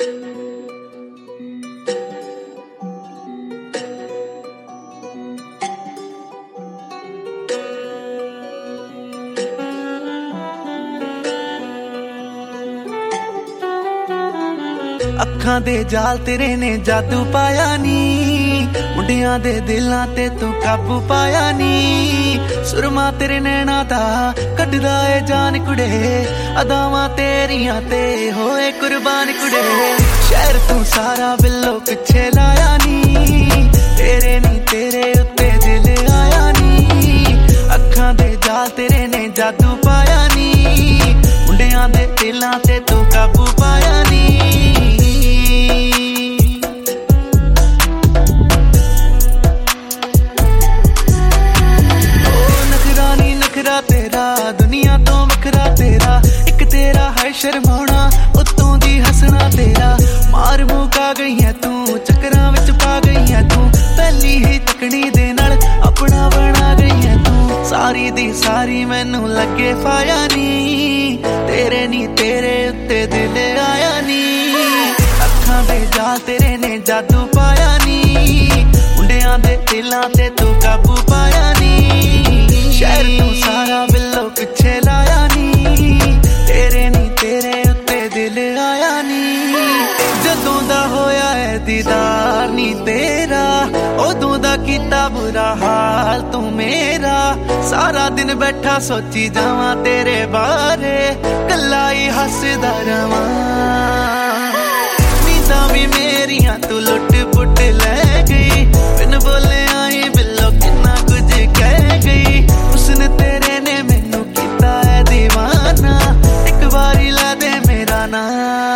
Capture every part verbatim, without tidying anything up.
ਅੱਖਾਂ ਦੇ ਜਾਲ ਤੇਰੇ ਨੇ ਜਾਦੂ ਪਾਇਆ ਨੀ, ਮੁੰਡਿਆਂ ਦੇ ਦਿਲਾਂ ਤੇ ਤੂੰ ਕਾਬੂ ਪਾਇਆ ਨੀ। ਸੁਰਮਾ ਤੇਰੇ ਨੈਣਾ ਦਾ ਕੱਢਦਾ ਏ ਜਾਨ ਕੁੜੇ, ਅਦਾਵਾਂ ਤੇਰੀਆਂ ਤੇ ਹੋਏ ਕੁਰਬਾਨ ਕੁੜੇ। ਸ਼ਹਿਰ ਤੂੰ ਸਾਰਾ ਬਿੱਲੋ ਪਿੱਛੇ ਲਾਇਆ ਨੀ, ਤੇਰੇ ਨੀ ਤੇਰੇ ਉੱਤੇ ਦਿਲ ਆਇਆ ਨੀ। ਅੱਖਾਂ ਦੇ ਜਾਲ ਤੇਰੇ ਨੇ ਜਾਦੂ ਪਾਇਆ ਨੀ, ਮੁੰਡਿਆਂ ਦੇ ਦਿਲਾਂ ਤੇ ਤੂੰ ਕਾਬੂ ਪਾਇਆ ਨੀ। ਤੇਰਾ ਦੁਨੀਆ ਤੋਂ ਵੱਖਰਾ ਤੇਰਾ, ਇੱਕ ਤੇਰਾ ਹੈ ਸ਼ਰਮਾਉਣਾ ਉੱਤੋਂ ਦੀ ਹੱਸਣਾ ਤੇਰਾ। ਮਾਰ ਮੁਕਾ ਗਈ ਹੈ ਤੂੰ, ਚੱਕਰਾਂ ਵਿੱਚ ਪਾ ਗਈ ਹੈ ਤੂੰ, ਪਹਿਲੀ ਹੀ ਤਕਣੀ ਦੇ ਨਾਲ ਆਪਣਾ ਬਣਾ ਗਈ ਹੈ ਤੂੰ। ਸਾਰੀ ਦੀ ਸਾਰੀ ਮੈਨੂੰ ਲੱਗੇ ਫਾਇਆ ਨੀ, ਤੇਰੇ ਨੀ ਤੇਰੇ ਉੱਤੇ ਦਿਲ ਆਇਆ ਨੀ। ਅੱਖਾਂ ਦੇ ਜਾਲ ਤੇਰੇ ਨੇ ਜਾਦੂ ਪਾਇਆ ਨੀ, ਮੁੰਡਿਆਂ ਦੇ ਦਿਲਾਂ ਤੇ ਤੂੰ ਕਾਬੂ ਪਾਇਆ ਨੀ। ਸ਼ਹਿਰ ਤੂੰ ਸਾਰਾ ਬਿੱਲੋ ਪਿੱਛੇ ਲਾਇਆ ਨੀ, ਤੇਰੇ ਨੀ ਤੇਰੇ ਉੱਤੇ ਦਿਲ ਆਇਆ ਨੀ। ਜਦੋਂ ਦਾ ਹੋਇਆ ਹੈ ਦੀਦਾਰ ਨੀ ਤੇਰਾ, ਉਦੋਂ ਦਾ ਕੀਤਾ ਬੁਰਾ ਹਾਲ ਤੂੰ ਮੇਰਾ। ਸਾਰਾ ਦਿਨ ਬੈਠਾ ਸੋਚੀ ਜਾਵਾਂ ਤੇਰੇ ਬਾਰੇ, ਕੱਲਾ ਹੀ ਹੱਸਦਾ ਰਵਾਂ। ਨੀਂਦਾਂ ਵੀ ਮੇਰੀਆਂ ਤੂੰ ਲੁੱਟ ਪੁੱਟ ਲੈ ਗਈ, ਬਿਨ ਬੋਲਿਆ ਹੀ ਬਿੱਲੋ ਕਿੰਨਾ ਕੁਝ ਕਹਿ ਗਈ। ਉਸਨੇ ਤੇਰੇ ਨੇ ਮੈਨੂੰ ਕੀਤਾ ਹੈ ਦੀਵਾਨਾ, ਇੱਕ ਵਾਰੀ ਲੈ ਦੇ ਮੇਰਾ ਨਾਂ।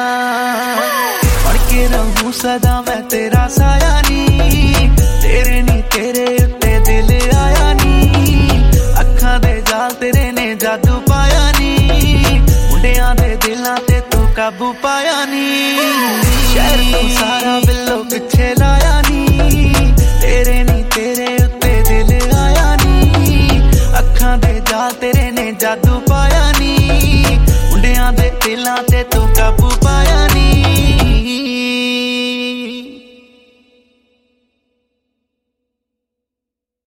ਪੜ ਕੇ ਰਹੂੰ ਸਦਾ ਮੈਂ ਤੇਰਾ ਸਾਇਆ ਨੀ, ਤੇਰੇ ਨੀ ਤੇਰੇ ਉੱਤੇ ਦਿਲ ਆਇਆ ਨੀ। ਅੱਖਾਂ ਦੇ ਜਾਲ ਤੇਰੇ ਨੇ ਜਾਦੂ ਪਾਇਆ ਨੀ, ਮੁੰਡਿਆਂ ਦੇ ਦਿਲਾਂ ਤੇ ਤੂੰ ਕਾਬੂ ਪਾਇਆ ਨੀ। ਸ਼ਹਿਰ ਤੂੰ ਸਾਰਾ ਬਿੱਲੋ ਪਿੱਛੇ ਲਾਇਆ ਨੀ, ਤੇਰੇ ਨੀ ਤੇਰੇ ਉੱਤੇ ਦਿਲ ਆਇਆ ਨੀ। ਅੱਖਾਂ ਦੇ ਜਾਲ ਤੇਰੇ ਨੇ ਜਾਦੂ ਪਾਇਆ ਨੀ, ਮੁੰਡਿਆਂ ਦੇ ਦਿਲਾਂ ਤੇ ਤੂੰ ਕਾਬੂ